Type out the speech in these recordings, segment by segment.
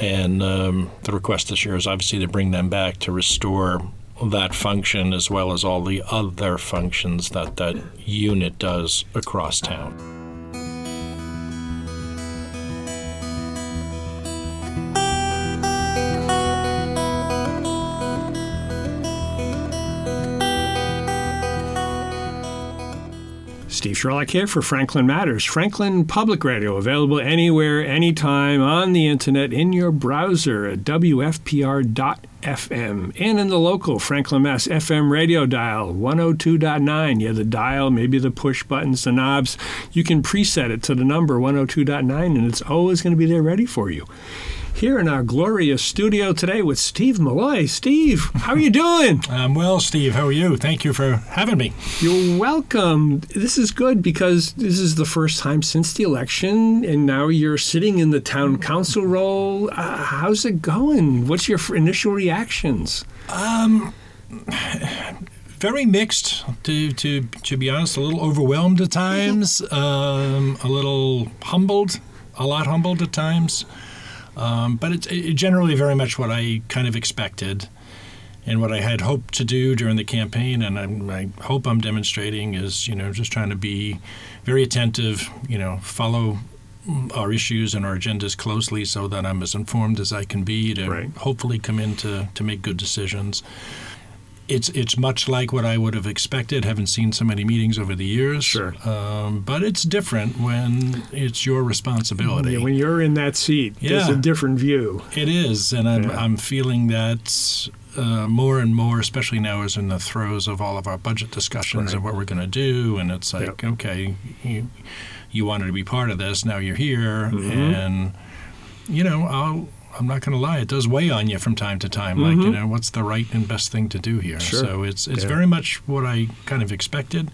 And the request this year is obviously to bring them back to restore that function as well as all the other functions that that unit does across town. Steve Sherlock here for Franklin Matters. Franklin Public Radio, available anywhere, anytime, on the internet, in your browser at WFPR.FM, and in the local Franklin, Mass. FM radio dial, 102.9. Yeah, the dial, maybe the push buttons, the knobs. You can preset it to the number 102.9, and it's always going to be there ready for you. Here in our glorious studio today with Steve Milloy. Steve, how are you doing? I'm well, Steve. How are you? Thank you for having me. You're welcome. This is good because this is the first time since the election, and now you're sitting in the town council role. How's it going? What's your initial reactions? Very mixed, to be honest. A little overwhelmed at times, a little humbled, a lot humbled at times. But it's generally very much what I kind of expected and what I had hoped to do during the campaign. And I hope I'm demonstrating is, just trying to be very attentive, follow our issues and our agendas closely so that I'm as informed as I can be to hopefully come in to make good decisions. It's much like what I would have expected. Haven't seen so many meetings over the years. Sure. But it's different when it's your responsibility. Yeah, when you're in that seat, there's a different view. It is, and I'm feeling that more and more, especially now as in the throes of all of our budget discussions and what we're going to do. And it's like, okay, you wanted to be part of this. Now you're here. And, I'm not going to lie, it does weigh on you from time to time. Like, what's the right and best thing to do here? Sure. So it's very much what I kind of expected.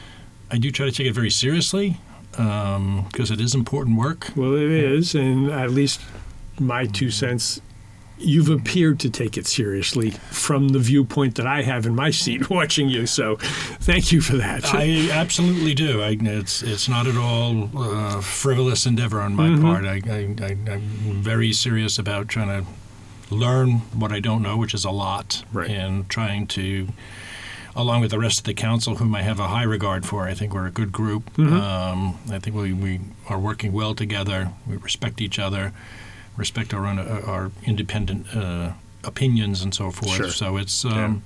I do try to take it very seriously because it is important work. Well, it is, and at least my 2 cents, you've appeared to take it seriously from the viewpoint that I have in my seat watching you. So thank you for that. I absolutely do. It's not at all frivolous endeavor on my part. I'm very serious about trying to learn what I don't know, which is a lot, and trying to, along with the rest of the council, whom I have a high regard for. I think we're a good group. I think we are working well together. We respect each other. Respect our independent opinions and so forth. Sure. So it's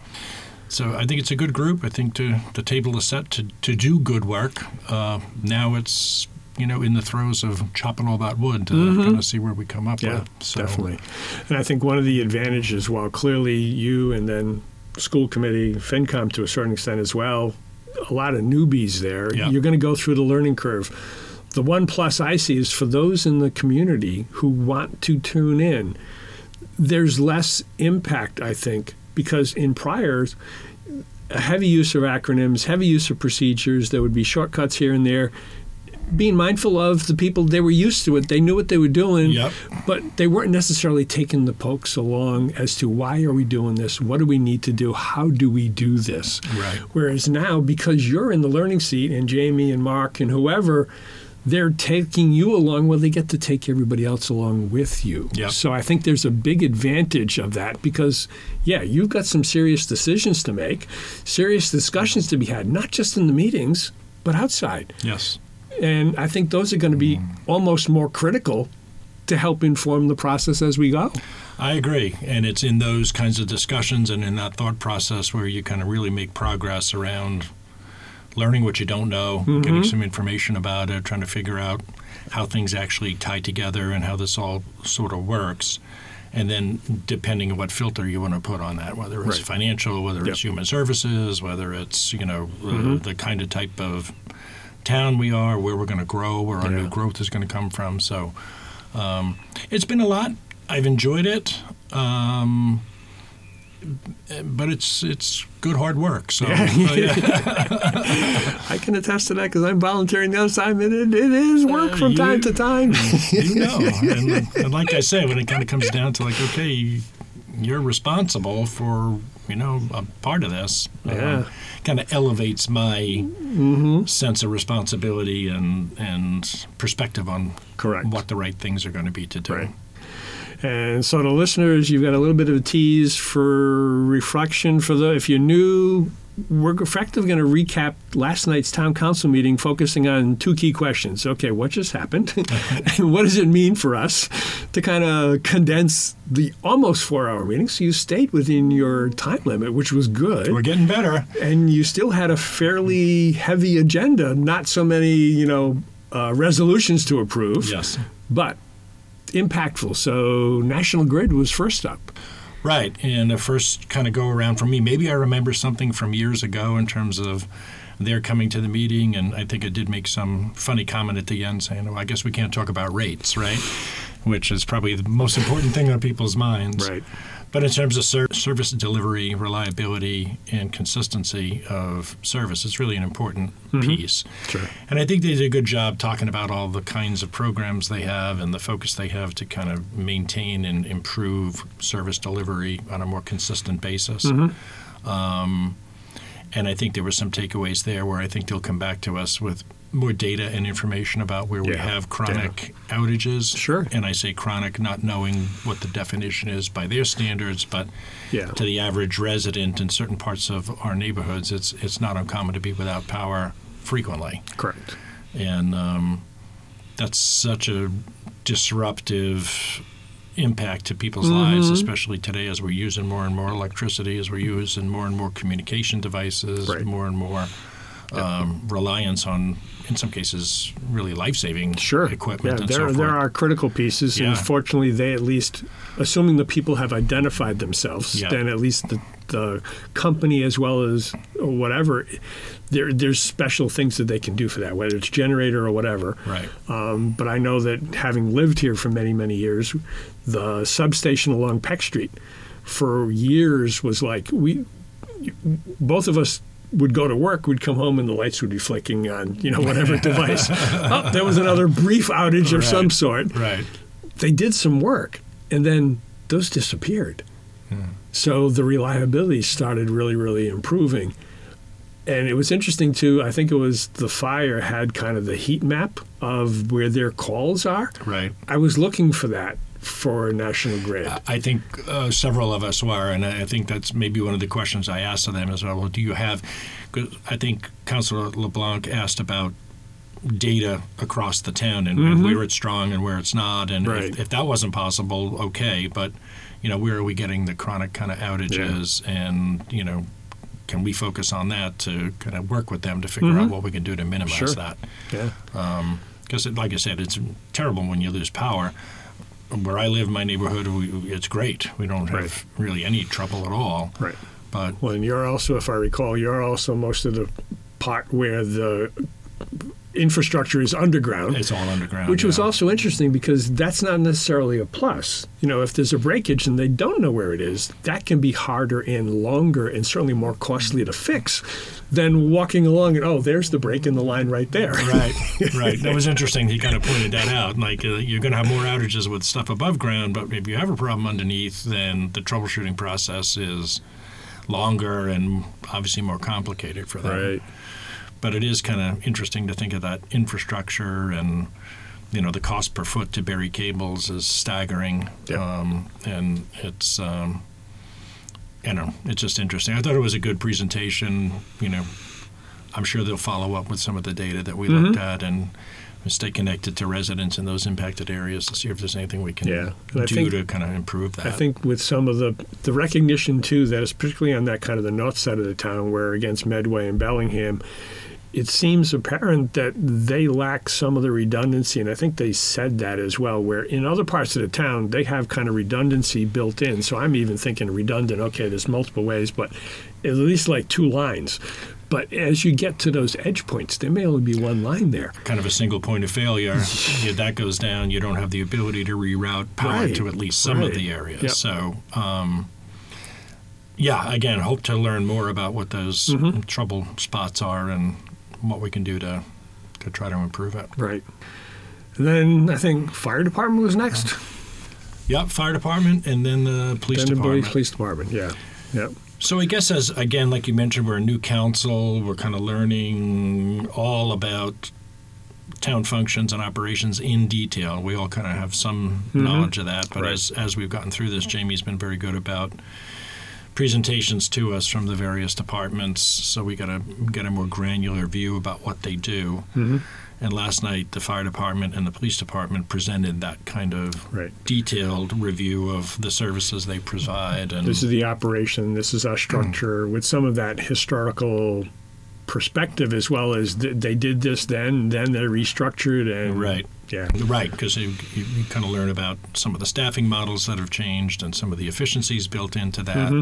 so I think it's a good group. I think the table is set to do good work. Now it's in the throes of chopping all that wood to kind of see where we come up with. So. Definitely. And I think one of the advantages, while clearly you and then school committee, FinCom to a certain extent as well, a lot of newbies there. Yeah. You're going to go through the learning curve. The one plus I see is for those in the community who want to tune in, there's less impact, I think, because in priors, a heavy use of acronyms, heavy use of procedures, there would be shortcuts here and there. Being mindful of the people, they were used to it, they knew what they were doing, but they weren't necessarily taking the pokes along as to why are we doing this, what do we need to do, how do we do this? Right. Whereas now, because you're in the learning seat, and Jamie and Mark and whoever, they're taking you along, well, they get to take everybody else along with you. Yep. So I think there's a big advantage of that because, you've got some serious decisions to make, serious discussions to be had, not just in the meetings, but outside. Yes. And I think those are going to be almost more critical to help inform the process as we go. I agree. And it's in those kinds of discussions and in that thought process where you kind of really make progress around learning what you don't know, getting some information about it, trying to figure out how things actually tie together and how this all sort of works. And then depending on what filter you want to put on that, whether it's financial, whether it's human services, whether it's, the kind of type of town we are, where we're going to grow, where our new growth is going to come from. So it's been a lot. I've enjoyed it. But it's good hard work. So I can attest to that because I'm volunteering the other side, and it is work from time to time. And like I say, when it kind of comes down to like, okay, you're responsible for a part of this. Kind of elevates my sense of responsibility and perspective on what the right things are going to be to do. Right. And so, to listeners, you've got a little bit of a tease for reflection. If you're new, we're effectively going to recap last night's town council meeting, focusing on 2 key questions. Okay, what just happened? And what does it mean for us to kind of condense the almost 4-hour meeting? So you stayed within your time limit, which was good. We're getting better. And you still had a fairly heavy agenda, not so many, resolutions to approve. Yes. But impactful. So National Grid was first up. Right. And the first kind of go around for me, maybe I remember something from years ago in terms of their coming to the meeting, and I think I did make some funny comment at the end saying, I guess we can't talk about rates, right? Which is probably the most important thing on people's minds. Right. But in terms of service delivery, reliability, and consistency of service, it's really an important piece. Sure. And I think they did a good job talking about all the kinds of programs they have and the focus they have to kind of maintain and improve service delivery on a more consistent basis. And I think there were some takeaways there where I think they'll come back to us with more data and information about where we have chronic outages. Sure. And I say chronic, not knowing what the definition is by their standards, but to the average resident in certain parts of our neighborhoods, it's not uncommon to be without power frequently. Correct. And that's such a disruptive impact to people's lives, especially today as we're using more and more electricity, as we're using more and more communication devices, more and more reliance on, in some cases, really life-saving equipment and so forth. There are critical pieces, and fortunately they at least, assuming the people have identified themselves, then at least the company as well as whatever, there's special things that they can do for that, whether it's generator or whatever. Right. But I know that having lived here for many, many years, the substation along Peck Street for years was like, both of us would go to work, we'd come home and the lights would be flicking on, whatever device. There was another brief outage of some sort. Right. They did some work, and then those disappeared. So the reliability started really, really improving. And it was interesting, too. I think it was the fire had kind of the heat map of where their calls are. Right. I was looking for that for National Grid. I think several of us were, and I think that's maybe one of the questions I asked of them as well. Do you have, cause I think Councilor LeBlanc asked about data across the town and where it's strong and where it's not. And if that wasn't possible, okay. But, where are we getting the chronic kind of outages? And, can we focus on that to kind of work with them to figure out what we can do to minimize that? Yeah. Because, like I said, it's terrible when you lose power. Where I live, my neighborhood, it's great. We don't have really any trouble at all. Right. But and you're also, if I recall, you're also most of the part where the infrastructure is underground. It's all underground. Which was also interesting because that's not necessarily a plus. If there's a breakage and they don't know where it is, that can be harder and longer and certainly more costly to fix than walking along and, there's the break in the line right there. Right. That was interesting. He kind of pointed that out. Like, you're going to have more outages with stuff above ground, but if you have a problem underneath, then the troubleshooting process is longer and obviously more complicated for them. Right. But it is kind of interesting to think of that infrastructure and, the cost per foot to bury cables is staggering. And it's, it's just interesting. I thought it was a good presentation. I'm sure they'll follow up with some of the data that we looked at and stay connected to residents in those impacted areas to see if there's anything we can do to kind of improve that. I think with some of the recognition, too, that is particularly on that kind of the north side of the town where against Medway and Bellingham, it seems apparent that they lack some of the redundancy, and I think they said that as well, where in other parts of the town, they have kind of redundancy built in. So I'm even thinking redundant, okay, there's multiple ways, but at least like 2 lines. But as you get to those edge points, there may only be 1 line there. Kind of a single point of failure. That goes down. You don't have the ability to reroute power to at least some of the areas. Yep. So, again, hope to learn more about what those trouble spots are and what we can do to try to improve it. Right. And then I think fire department was next. Yep, fire department, and then the police department. Police department, yeah. So I guess again, like you mentioned, we're a new council. We're kind of learning all about town functions and operations in detail. We all kind of have some knowledge of that, but Right. as we've gotten through this, Jamie's been very good about presentations to us from the various departments, so we got to get a more granular view about what they do. And last night, the fire department and the police department presented that kind of Right. detailed review of the services they provide. And This is the operation, this is our structure, with some of that historical perspective as well as they did this then they restructured and right. yeah. Right, because you kind of learn about some of the staffing models that have changed and some of the efficiencies built into that.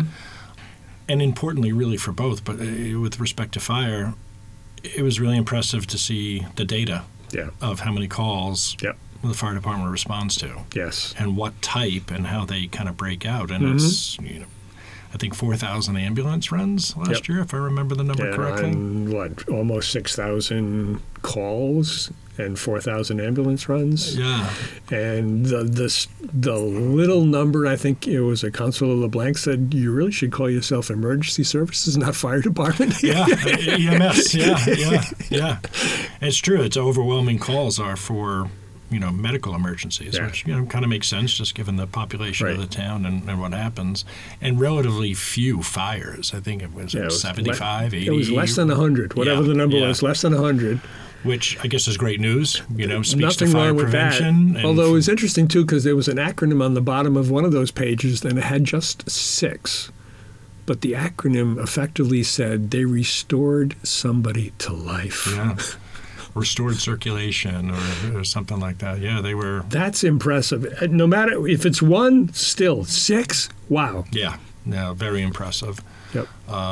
And importantly, really for both, but with respect to fire, it was really impressive to see the data Yeah. of how many calls Yep. the fire department responds to Yes. and what type and how they kind of break out. And it's, I think 4,000 ambulance runs last Yep. year, if I remember the number And correctly. on what, almost 6,000 calls and 4,000 ambulance runs. Yeah. And the little number, I think it was a Councilor LeBlanc said, you really should call yourself emergency services, not fire department. Yeah, EMS. Yeah. It's true. It's overwhelming calls are for, medical emergencies, Yeah. which, kind of makes sense just given the population of Right. the town and what happens. And relatively few fires. I think it was, Yeah, it was 75, 80. It was less than 100, whatever Yeah, the number yeah. was, less than 100. Which I guess is great news, speaks Nothing to fire wrong with that. prevention. And Although it was interesting, too, because there was an acronym on the bottom of one of those pages, and it had just 6. But the acronym effectively said they restored somebody to life. yeah, restored circulation or something like that. Yeah, they were. That's impressive. No matter if it's 1, still 6. Wow. Yeah, very impressive. Yep.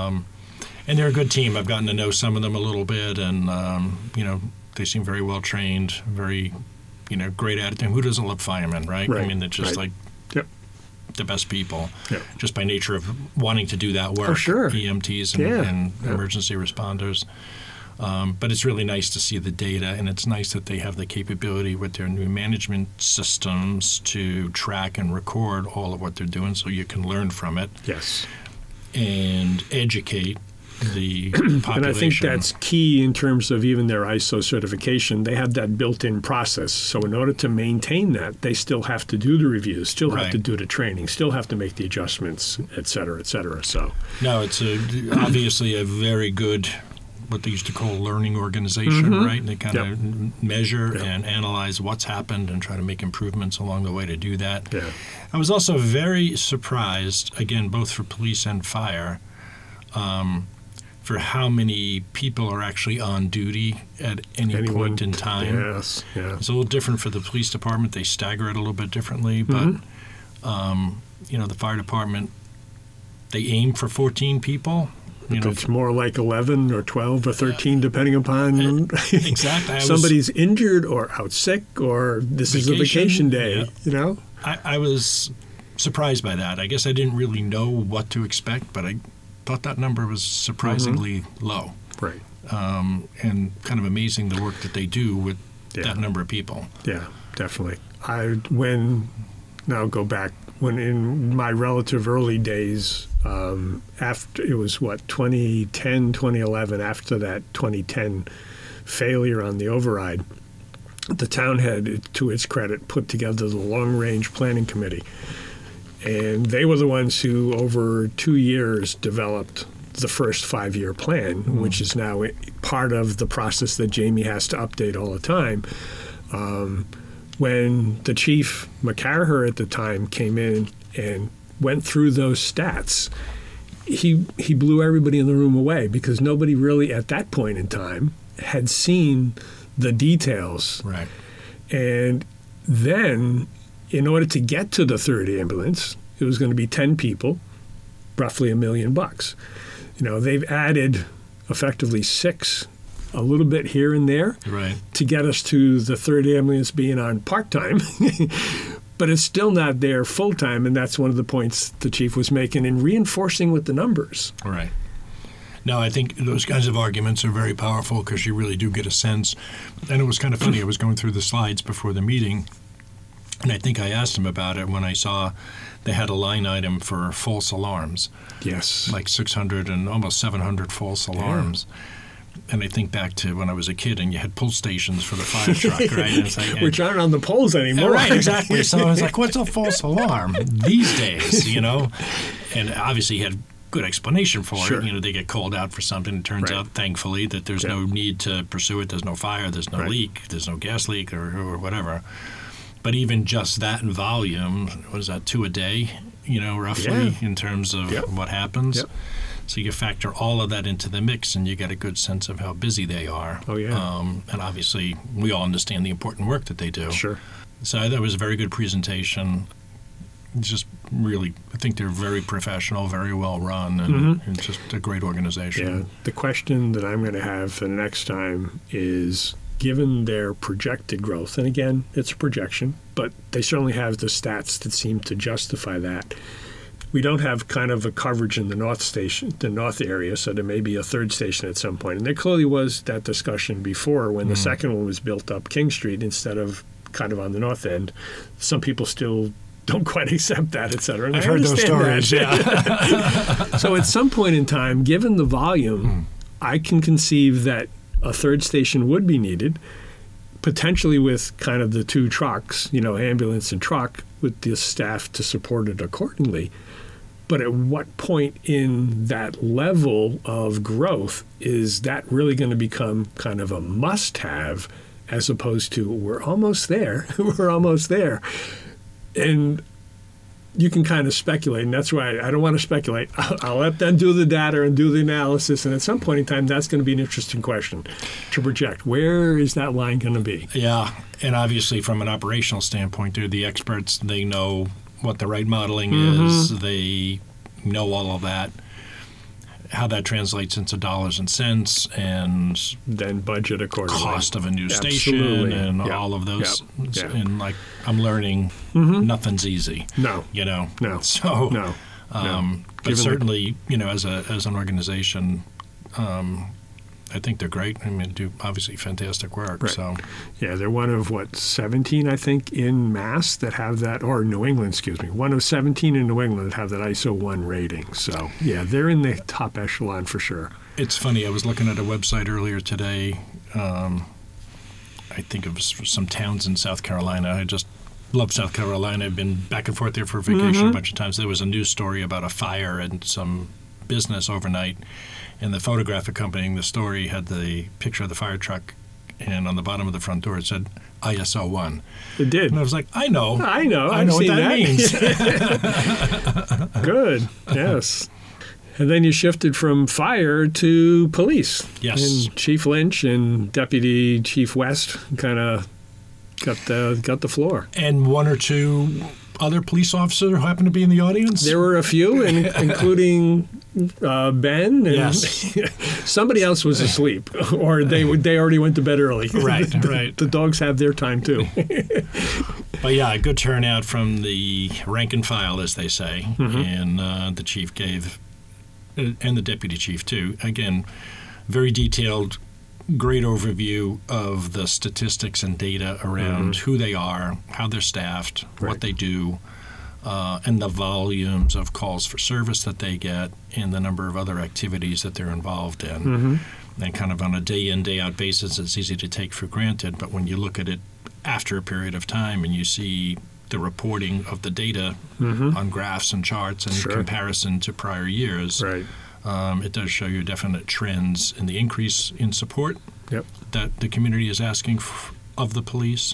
And they're a good team. I've gotten to know some of them a little bit, and they seem very well trained, very, great attitude. Who doesn't love firemen, right? I Right, mean, they're just right. like Yep. the best people, Yep. just by nature of wanting to do that work. Oh, sure. EMTs and, Yeah. and Yeah. emergency responders. But it's really nice to see the data, and it's nice that they have the capability with their new management systems to track and record all of what they're doing, so you can learn from it Yes. and educate the population. And I think that's key in terms of even their ISO certification. They have that built-in process. So in order to maintain that, they still have to do the reviews, still have Right. to do the training, still have to make the adjustments, et cetera, et cetera. So No, it's obviously a very good, what they used to call learning organization, right? And they kind of measure and analyze what's happened and try to make improvements along the way to do that. yeah. I was also very surprised, again, both for police and fire, for how many people are actually on duty at any point in time. Yes. Yeah. It's a little different for the police department. They stagger it a little bit differently, but the fire department, they aim for 14 people. It's more like 11 or 12 or 13, depending upon Exactly. somebody's injured or out sick or this is a vacation day. Yeah. I was surprised by that. I guess I didn't really know what to expect, but I thought that number was surprisingly low. Right. And kind of amazing the work that they do with that number of people. Yeah, definitely. Now go back, when in my relative early days, after it was 2010, 2011, after that 2010 failure on the override, the town had, to its credit, put together the long-range planning committee. And they were the ones who, over 2 years, developed the first 5-year plan, which is now part of the process that Jamie has to update all the time. When the chief, McCarher at the time, came in and went through those stats, he blew everybody in the room away because nobody really, at that point in time, had seen the details. Right. And then, in order to get to the third ambulance, it was going to be 10 people, roughly $1 million. They've added effectively 6, a little bit here and there, Right. to get us to the third ambulance being on part-time. But it's still not there full-time, and that's one of the points the chief was making in reinforcing with the numbers. Right. No, I think those kinds of arguments are very powerful because you really do get a sense. And it was kind of funny. I was going through the slides before the meeting, and I think I asked him about it when I saw they had a line item for false alarms, Yes. like 600 and almost 700 false alarms. And I think back to when I was a kid and you had pull stations for the fire truck, right? And it's like, Which aren't on the poles anymore. right, exactly. So I was like, what's a false alarm these days, And obviously you had good explanation for Sure. it. They get called out for something. It turns Right. out, thankfully, that there's no need to pursue it. There's no fire. There's no Right. leak. There's no gas leak or whatever. But even just that in volume, what is that, 2 a day, roughly, Yeah. in terms of Yep. what happens? Yep. So you factor all of that into the mix, and you get a good sense of how busy they are. Oh, yeah. And obviously, we all understand the important work that they do. Sure. So I thought it was a very good presentation. It's just really, I think they're very professional, very well run, and just a great organization. Yeah. The question that I'm going to have for the next time is, given their projected growth, and again, it's a projection, but they certainly have the stats that seem to justify that. We don't have kind of a coverage in the north area, so there may be a third station at some point. And there clearly was that discussion before when the second one was built up King Street instead of kind of on the north end. Some people still don't quite accept that, et cetera. And I've I heard those understand stories, that. yeah. So at some point in time, given the volume, I can conceive that a third station would be needed, potentially with kind of the 2 trucks, ambulance and truck, with the staff to support it accordingly. But at what point in that level of growth is that really going to become kind of a must-have, as opposed to we're almost there, we're almost there? And you can kind of speculate, and that's why I don't want to speculate. I'll let them do the data and do the analysis, and at some point in time, that's going to be an interesting question to project. Where is that line going to be? Yeah, and obviously from an operational standpoint, they're the experts. They know what the right modeling is. They know all of that, how that translates into dollars and cents and Then budget accordingly. cost of a new station Absolutely. and Yep. all of those. Yep. Yep. And like I'm learning, nothing's easy. No. No. So, No. but Given the- certainly, as an organization, I think they're great. I mean, they do obviously fantastic work. Right. So, Yeah, they're one of, 17, I think, in Mass that have that, or New England, excuse me, one of 17 in New England that have that ISO 1 rating. So, yeah, they're in the top echelon for sure. it's funny. I was looking at a website earlier today. I think it was some towns in South Carolina. I just love South Carolina. I've been back and forth there for vacation a bunch of times. There was a news story about a fire in some business overnight, and the photograph accompanying the story had the picture of the fire truck, and on the bottom of the front door it said ISO 1. It did. And I was like, I know. I know. I I've know what seen that that. means. Good. Yes. And then you shifted from fire to police. Yes. And Chief Lynch and Deputy Chief West kind of got the floor. And one or two other police officers who happened to be in the audience? There were a few, including Ben. And Yes. somebody else was asleep, or they already went to bed early. Right, right. The dogs have their time too. But yeah, a good turnout from the rank and file, as they say. And the chief gave, and the deputy chief too, again, very detailed, great overview of the statistics and data around who they are, how they're staffed, Right. what they do, and the volumes of calls for service that they get, and the number of other activities that they're involved in. And kind of on a day in, day out basis, it's easy to take for granted. But when you look at it after a period of time and you see the reporting of the data on graphs and charts in Sure. comparison to prior years, Right. it does show you definite trends in the increase in support Yep. that the community is asking of the police.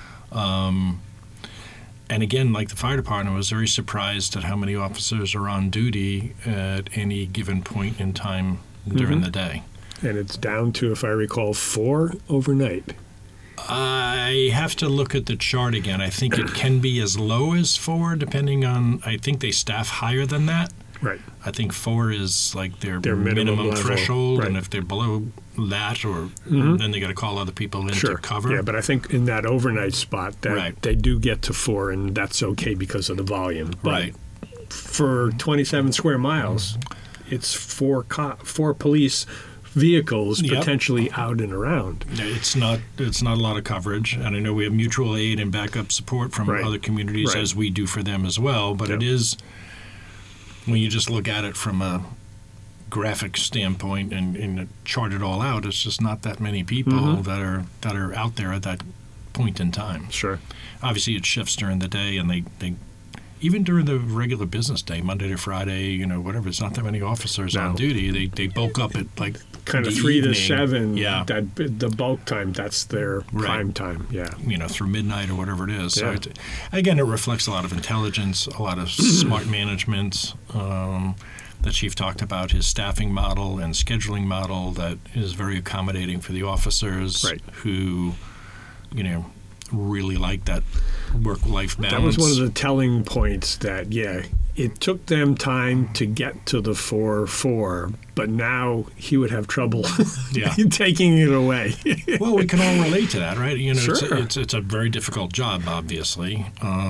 And again, like the fire department, I was very surprised at how many officers are on duty at any given point in time during the day. And it's down to, if I recall, 4 overnight. I have to look at the chart again. I think it can be as low as 4, depending on, I think they staff higher than that. Right. I think 4 is like their minimum level, threshold, right. and if they're below that, or then they got to call other people in to cover. Yeah, but I think in that overnight spot, that Right. they do get to 4, and that's okay because of the volume. But Right. for 27 square miles, it's 4 police vehicles Yep. potentially out and around. It's not a lot of coverage, and I know we have mutual aid and backup support from Right. other communities Right. as we do for them as well. But Yep. it is, when you just look at it from a graphic standpoint and chart it all out, it's just not that many people that are out there at that point in time. Sure. Obviously, it shifts during the day, and they even during the regular business day, Monday to Friday, whatever. It's not that many officers on duty. They bulk up at like kind of the 3 evening. to 7. Yeah. The bulk time. That's their prime time. Yeah. Through midnight or whatever it is. Yeah. So again, it reflects a lot of intelligence, a lot of smart management. The chief talked about his staffing model and scheduling model that is very accommodating for the officers who, really like that work-life balance. That was one of the telling points that, it took them time to get to the 4-4, but now he would have trouble taking it away. Well, we can all relate to that, right? Sure. It's a very difficult job, obviously.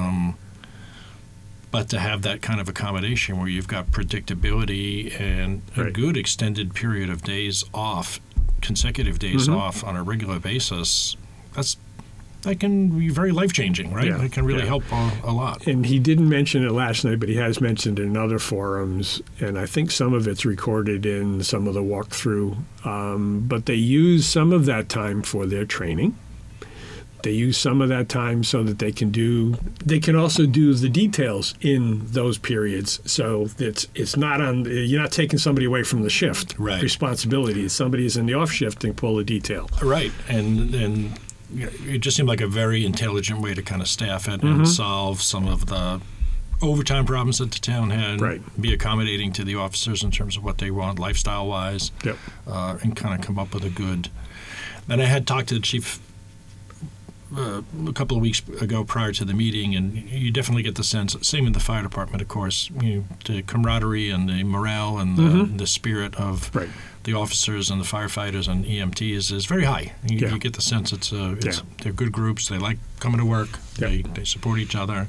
But to have that kind of accommodation where you've got predictability and a good extended period of days off, consecutive days off on a regular basis, that can be very life-changing, right? Yeah. It can really help a lot. And he didn't mention it last night, but he has mentioned it in other forums, and I think some of it's recorded in some of the walkthrough. But they use some of that time for their training. They use some of that time so that they can also do the details in those periods. So it's not you're not taking somebody away from the shift responsibility. Somebody's in the off shift and pull the detail. Right, and it just seemed like a very intelligent way to kind of staff it and solve some of the overtime problems that the town had. Be accommodating to the officers in terms of what they want lifestyle-wise, and kind of come up with a good. And I had talked to the chief a couple of weeks ago prior to the meeting, and you definitely get the sense, same in the fire department, of course, the camaraderie and the morale and the spirit of the officers and the firefighters and EMTs is very high. You get the sense they're good groups. They like coming to work. They support each other.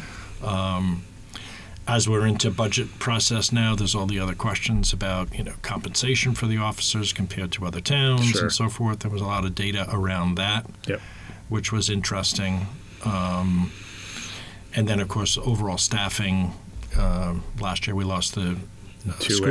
As we're into budget process now, there's all the other questions about compensation for the officers compared to other towns and so forth. There was a lot of data around that, which was interesting. And then, of course, overall staffing. Last year we lost the school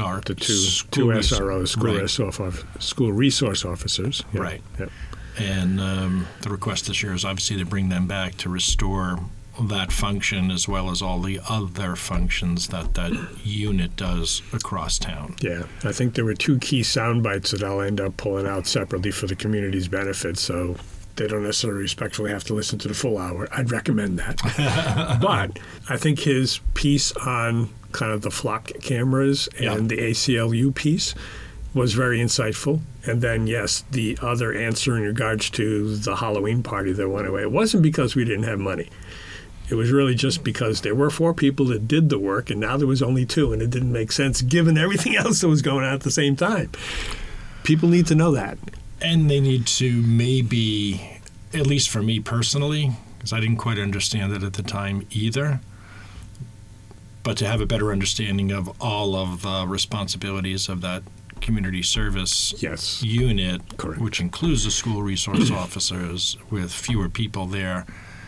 resource officers. Right. And the request this year is obviously to bring them back to restore that function as well as all the other functions that unit does across town. Yeah, I think there were 2 key sound bites that I'll end up pulling out separately for the community's benefit, so they don't necessarily respectfully have to listen to the full hour. I'd recommend that. But I think his piece on kind of the flock cameras and the ACLU piece was very insightful. And then, yes, the other answer in regards to the Halloween party that went away, it wasn't because we didn't have money. It was really just because there were 4 people that did the work, and now there was only 2, and it didn't make sense given everything else that was going on at the same time. People need to know that. And they need to maybe, at least for me personally, because I didn't quite understand it at the time either, but to have a better understanding of all of the responsibilities of that community service unit, which includes the school resource officers with fewer people there,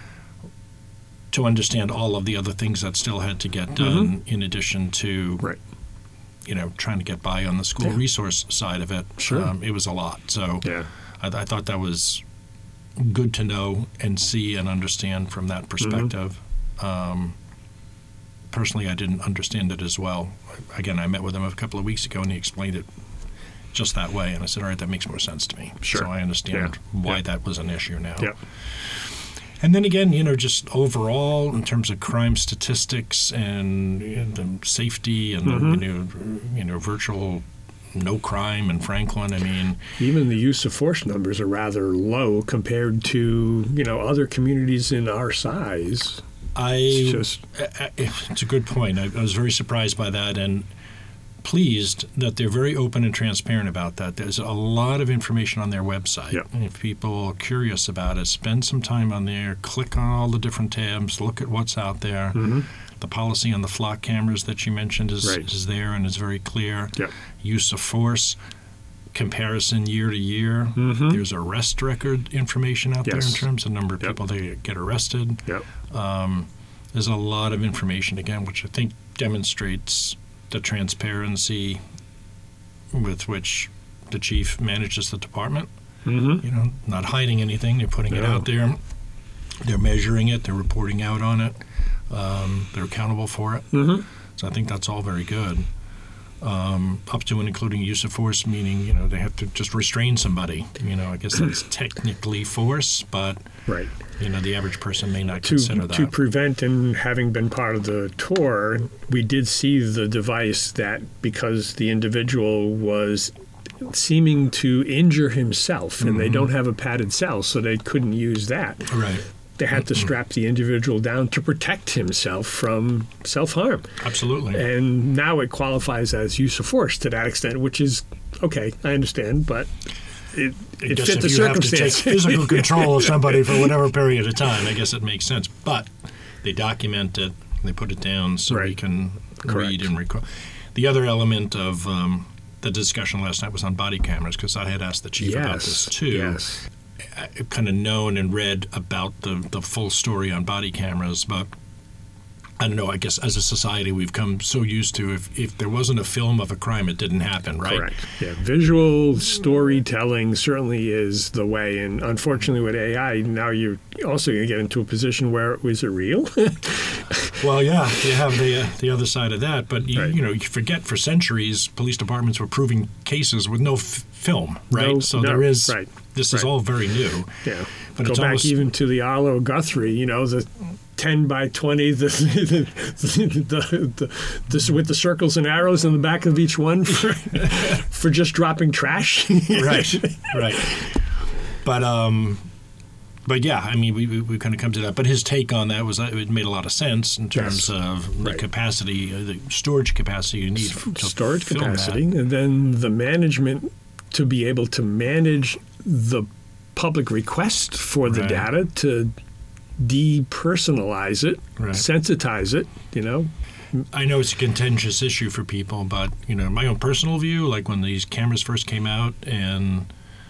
to understand all of the other things that still had to get done in addition to trying to get by on the school resource side of it. It was a lot. So I thought that was good to know and see and understand from that perspective. Personally, I didn't understand it as well. Again, I met with him a couple of weeks ago, and he explained it just that way. And I said, all right, that makes more sense to me. So I understand why that was an issue now. And then again, just overall, in terms of crime statistics and the safety and virtual no crime in Franklin. I mean, even the use of force numbers are rather low compared to other communities in our size. It's a good point. I was very surprised by that and pleased that they're very open and transparent about that. There's a lot of information on their website. And if people are curious about it, spend some time on there, click on all the different tabs, look at what's out there. The policy on the flock cameras that you mentioned is there and is very clear. Use of force, comparison year to year. There's arrest record information out there in terms of number of people that get arrested. There's a lot of information, again, which I think demonstrates the transparency with which the chief manages the department. Mm-hmm. You know, not hiding anything. They're putting it No. out there. They're measuring it. They're reporting out on it. They're accountable for it. Mm-hmm. So I think that's all very good. Up to and including use of force, meaning, you know, they have to just restrain somebody. You know, I guess that's technically force, but, Right. you know, the average person may not consider that. To prevent, and having been part of the tour, we did see the device that because the individual was seeming to injure himself, and they don't have a padded cell, so they couldn't use that. Right. They had to strap the individual down to protect himself from self-harm. Absolutely. And now it qualifies as use of force to that extent, which is okay, I understand, but it I fit guess the if you circumstance. have to take physical control of somebody for whatever period of time, I guess it makes sense. But they document it, they put it down so we Right. can Correct. read and record. The other element of the discussion last night was on body cameras, because I had asked the chief about this too. Yes. I've kind of known and read about the full story on body cameras, but I don't know, I guess as a society we've come so used to if there wasn't a film of a crime, it didn't happen, right? Correct. Yeah, visual storytelling certainly is the way, and unfortunately with AI, now you're also going to get into a position where is it real? Well, yeah, you have the other side of that, but Right. you know, you forget for centuries police departments were proving cases with no film, right? No- so no, there is right, this is right. all very new. Yeah. But Go it's back almost- even to the Arlo Guthrie, you know, the 10 by 20, the with the circles and arrows in the back of each one for just dropping trash. Right, right. But yeah, I mean, we kind of come to that. But his take on that was that it made a lot of sense in terms Yes. of the Right. capacity, the storage capacity you need to Storage film capacity, that. and then the management to be able to manage the public request for the Right. data to depersonalize it, Right. sensitize it, you know. I know it's a contentious issue for people, but you know, my own personal view, like when these cameras first came out, and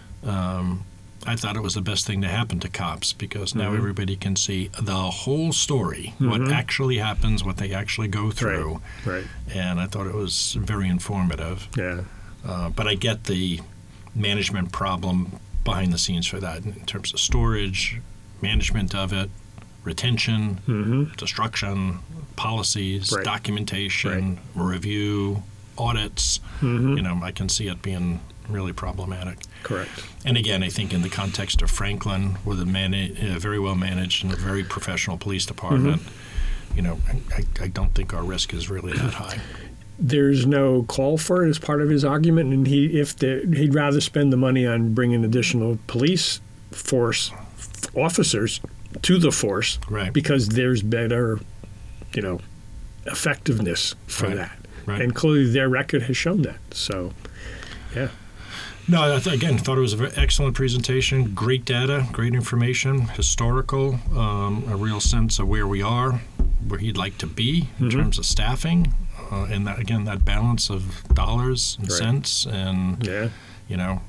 I thought it was the best thing to happen to cops because now everybody can see the whole story, what actually happens, what they actually go through, Right. and I thought it was very informative. Yeah. But I get the management problem behind the scenes for that in terms of storage, management of it, retention, destruction, policies, Right. documentation, review, audits. You know, I can see it being really problematic. Correct. And again, I think in the context of Franklin, with a very well managed and a very professional police department, you know, I don't think our risk is really that high. There's no call for it as part of his argument, and he'd rather spend the money on bringing additional police force officers to the force, Right. because there's better, you know, effectiveness for Right. that, Right. and clearly their record has shown that. So, yeah, No, again, thought it was an excellent presentation. Great data, great information, historical, a real sense of where we are, where he'd like to be in terms of staffing, and that again, that balance of dollars and Right. cents, and yeah, you know,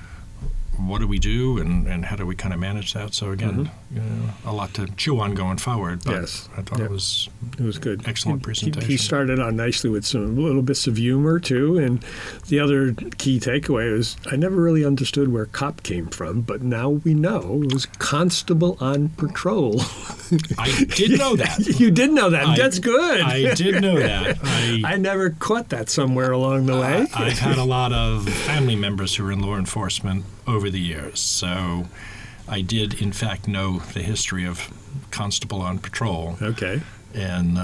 what do we do, and how do we kind of manage that? So again, you know, a lot to chew on going forward. But Yes. I thought Yeah. it was it was good. Excellent presentation. He started on nicely with some little bits of humor too, and the other key takeaway was I never really understood where cop came from, but now we know it was constable on patrol. I did know that. You did know that. I- That's good. I did know that. I never caught that somewhere along the way. I've had a lot of family members who are in law enforcement over the years, so I did, in fact, know the history of constable on patrol, Okay. and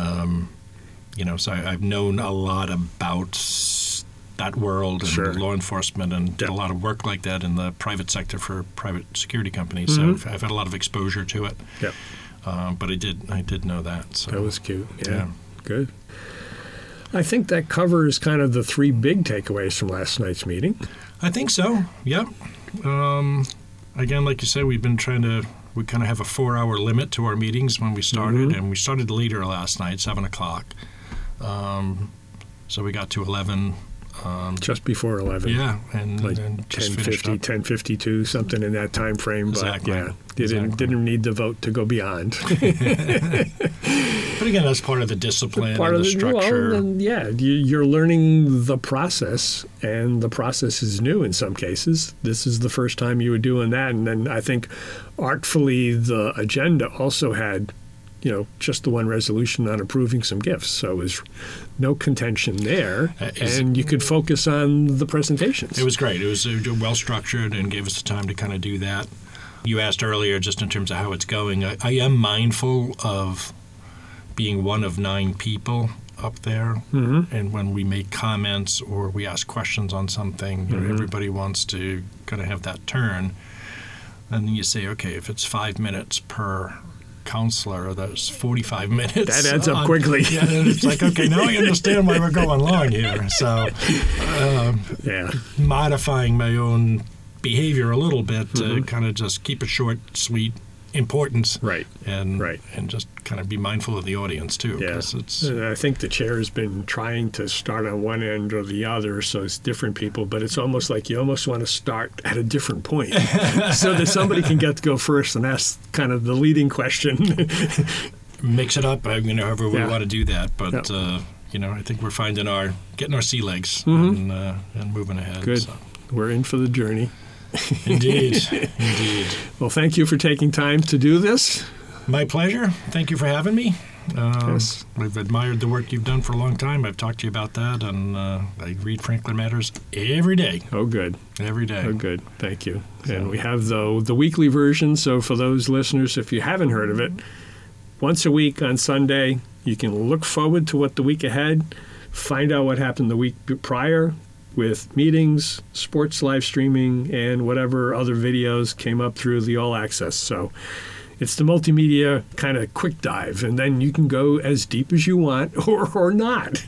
you know, so I've known a lot about that world and Sure. law enforcement, and did a Yeah. lot of work like that in the private sector for private security companies. So I've had a lot of exposure to it. Yep. But I did know that. So That was cute. Yeah. Yeah. Good. I think that covers kind of the three big takeaways from last night's meeting. I think so. Yep. Again, like you said, we kind of have a 4-hour limit to our meetings when we started, and we started later last night, 7 o'clock. So we got to 11 Just before 11. Yeah, and Like then just 10:50, 10:52, something in that time frame. Exactly. But yeah, didn't need the vote to go beyond. But again, that's part of the discipline and the structure. Well, and you're learning the process, and the process is new in some cases. This is the first time you were doing that, and then I think artfully the agenda also had, just the one resolution on approving some gifts. So it was no contention there, and you could focus on the presentations. It was great. It was well structured and gave us the time to kind of do that. You asked earlier, just in terms of how it's going. I am mindful of being one of 9 people up there, and when we make comments or we ask questions on something, everybody wants to kind of have that turn. And then you say, okay, if it's 5 minutes per counselor, that's 45 minutes. That adds up quickly. Yeah, and it's like, okay, now I understand why we're going long here. So, modifying my own behavior a little bit to kind of just keep it short, sweet, important, and just kind of be mindful of the audience too. Yes, I think the chair has been trying to start on one end or the other, so it's different people. But it's almost like you almost want to start at a different point, so that somebody can get to go first and ask kind of the leading question. Mix it up, however we want to do that. But I think we're getting our sea legs and moving ahead. Good, so. We're in for the journey. Indeed. Well, thank you for taking time to do this. My pleasure. Thank you for having me. Yes. I've admired the work you've done for a long time. I've talked to you about that, and I read Franklin Matters every day. Oh, good. Every day. Oh, good. Thank you. So. And we have the weekly version, so for those listeners, if you haven't heard of it, once a week on Sunday, you can look forward to what the week ahead, find out what happened the week prior, with meetings, sports live streaming, and whatever other videos came up through the All Access. So it's the multimedia kind of quick dive, and then you can go as deep as you want or not.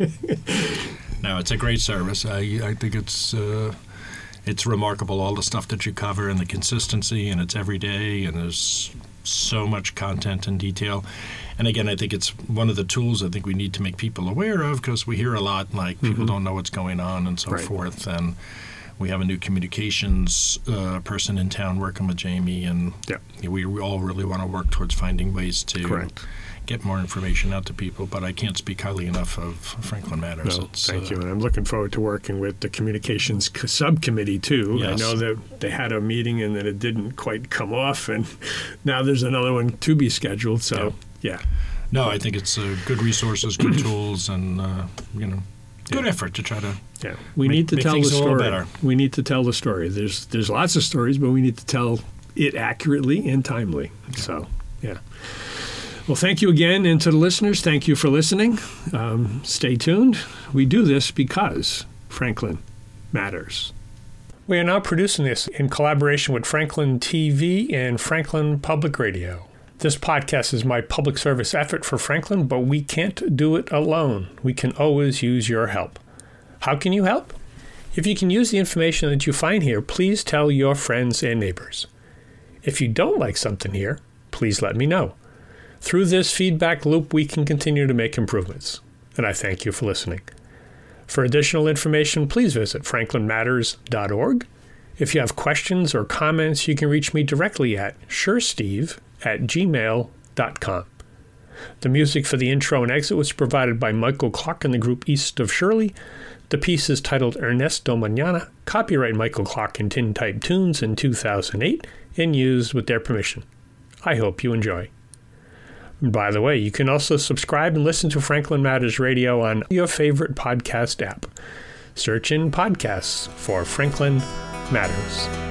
No, it's a great service. I think it's remarkable, all the stuff that you cover and the consistency, and it's every day, and there's so much content and detail. And again, I think it's one of the tools I think we need to make people aware of, because we hear a lot like people don't know what's going on and so forth. And we have a new communications person in town working with Jamie, and we all really want to work towards finding ways to get more information out to people. But I can't speak highly enough of Franklin Matters. No, thank you. And I'm looking forward to working with the communications subcommittee, too. Yes. I know that they had a meeting and that it didn't quite come off, and now there's another one to be scheduled. So, No, I think it's good resources, good tools, and, good effort to try to we need to tell the story. Better. We need to tell the story. There's lots of stories, but we need to tell it accurately and timely. So, Well, thank you again, and to the listeners, thank you for listening. Stay tuned. We do this because Franklin matters. We are now producing this in collaboration with Franklin TV and Franklin Public Radio. This podcast is my public service effort for Franklin, but we can't do it alone. We can always use your help. How can you help? If you can use the information that you find here, please tell your friends and neighbors. If you don't like something here, please let me know. Through this feedback loop, we can continue to make improvements. And I thank you for listening. For additional information, please visit franklinmatters.org. If you have questions or comments, you can reach me directly at suresteve@gmail.com. The music for the intro and exit was provided by Michael Clark and the group East of Shirley. The piece is titled Ernesto Mañana, copyright Michael Clark and Tintype Tunes in 2008, and used with their permission. I hope you enjoy. By the way, you can also subscribe and listen to Franklin Matters Radio on your favorite podcast app. Search in podcasts for Franklin Matters.